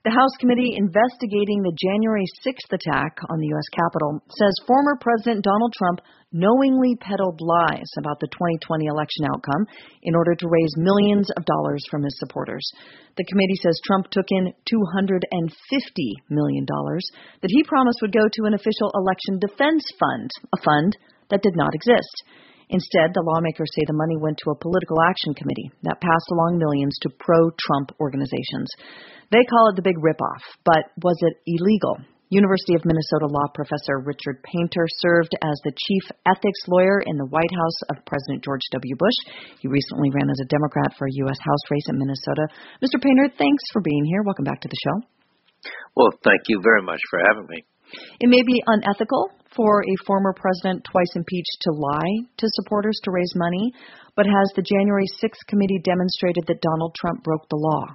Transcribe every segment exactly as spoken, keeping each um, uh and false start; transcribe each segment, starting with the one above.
The House committee investigating the January sixth attack on the U S Capitol says former President Donald Trump knowingly peddled lies about the twenty twenty election outcome in order to raise millions of dollars from his supporters. The committee says Trump took in two hundred fifty million dollars that he promised would go to an official election defense fund, a fund that did not exist. Instead, the lawmakers say the money went to a political action committee that passed along millions to pro-Trump organizations. They call it the big ripoff, but was it illegal? University of Minnesota law professor Richard Painter served as the chief ethics lawyer in the White House of President George W. Bush. He recently ran as a Democrat for a U S House race in Minnesota. Mister Painter, thanks for being here. Welcome back to the show. Well, thank you very much for having me. It may be unethical for a former president twice impeached to lie to supporters to raise money, but has the January sixth committee demonstrated that Donald Trump broke the law?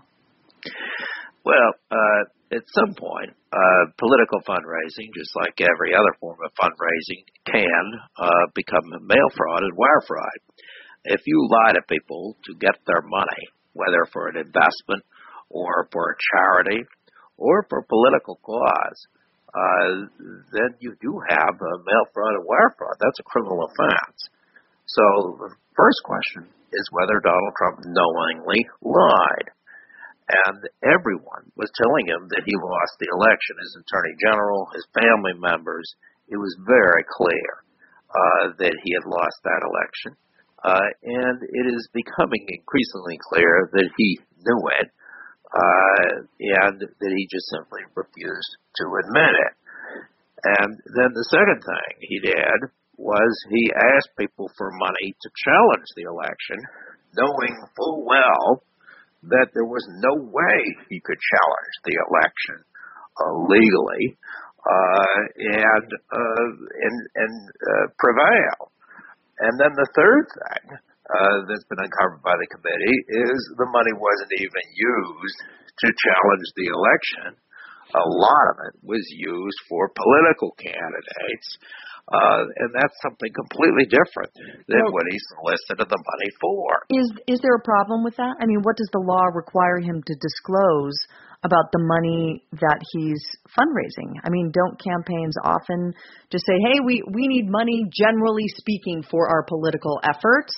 Well, uh, at some point, uh, political fundraising, just like every other form of fundraising, can uh, become mail fraud and wire fraud. If you lie to people to get their money, whether for an investment or for a charity or for a political cause, uh, then you do have uh, mail fraud and wire fraud. That's a criminal offense. So the first question is whether Donald Trump knowingly lied. And everyone was telling him that he lost the election. His attorney general, his family members, it was very clear uh, that he had lost that election. Uh, and it is becoming increasingly clear that he knew it, uh, and that he just simply refused to admit it. And then the second thing he did was he asked people for money to challenge the election, knowing full well that there was no way he could challenge the election uh, legally uh, and uh, and, and uh, prevail. And then the third thing uh, that's been uncovered by the committee is the money wasn't even used to challenge the election. A lot of it was used for political candidates. Uh, and that's something completely different than well, what he solicited the money for. Is is there a problem with that? I mean, what does the law require him to disclose about the money that he's fundraising? I mean, don't campaigns often just say, hey, we, we need money, generally speaking, for our political efforts?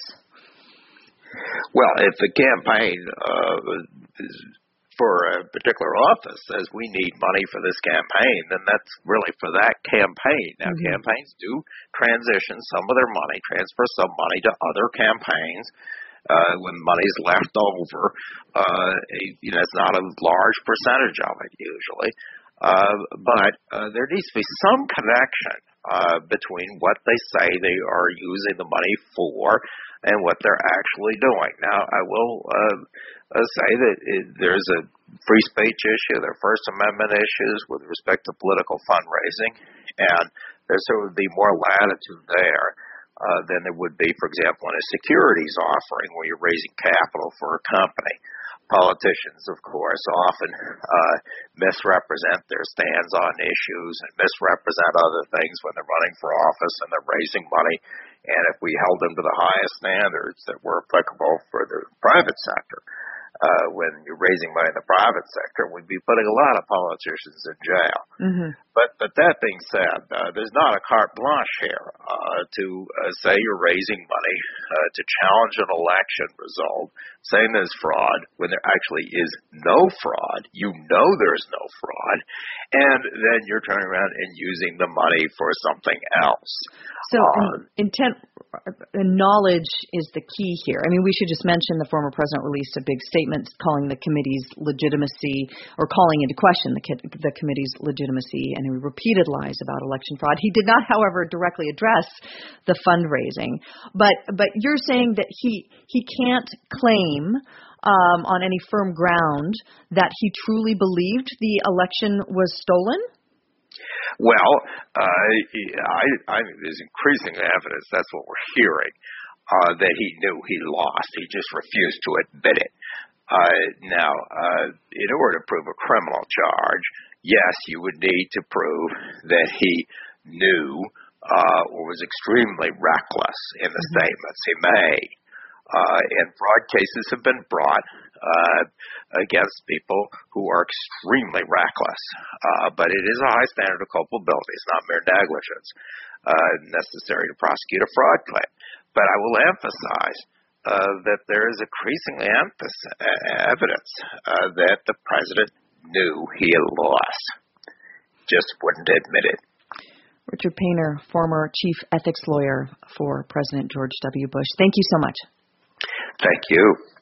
Well, if the campaign uh, is for a particular office says we need money for this campaign, then that's really for that campaign. Now, mm-hmm. campaigns do transition some of their money, transfer some money to other campaigns uh, when money's left over. Uh, you know, it's not a large percentage of it usually, uh, but uh, there needs to be some connection uh, between what they say they are using the money for and what they're actually doing. Now, I will uh, uh, say that it, there's a free speech issue, there are First Amendment issues with respect to political fundraising, and there so would be more latitude there uh, than there would be, for example, in a securities offering where you're raising capital for a company. Politicians, of course, often uh, misrepresent their stands on issues and misrepresent other things when they're running for office and they're raising money. And if we held them to the highest standards that were applicable for the private sector, uh, when you're raising money in the private sector, we'd be putting a lot of politicians in jail. Mm-hmm. But but that being said, uh, there's not a carte blanche here uh, to uh, say you're raising money uh, to challenge an election result, saying there's fraud when there actually is no fraud. You know there's no fraud, and then you're turning around and using the money for something else. So um, intent and knowledge is the key here. I mean, we should just mention the former president released a big statement calling the committee's legitimacy, or calling into question the, the committee's legitimacy, and he repeated lies about election fraud. He did not, however, directly address the fundraising. But but you're saying that he he can't claim um, on any firm ground that he truly believed the election was stolen? Well, uh, I, I think there's increasing evidence, that's what we're hearing, uh, that he knew he lost. He just refused to admit it. Uh, now, uh, in order to prove a criminal charge, yes, you would need to prove that he knew uh, or was extremely reckless in the mm-hmm. statements he made. Uh, and fraud cases have been brought uh, against people who are extremely reckless. Uh, but it is a high standard of culpability. It's not mere negligence uh, necessary to prosecute a fraud claim. But I will emphasize uh, that there is increasingly emphasis, evidence uh, that the president knew he had lost, just wouldn't admit it. Richard Painter, former chief ethics lawyer for President George W. Bush. Thank you so much. Thank you.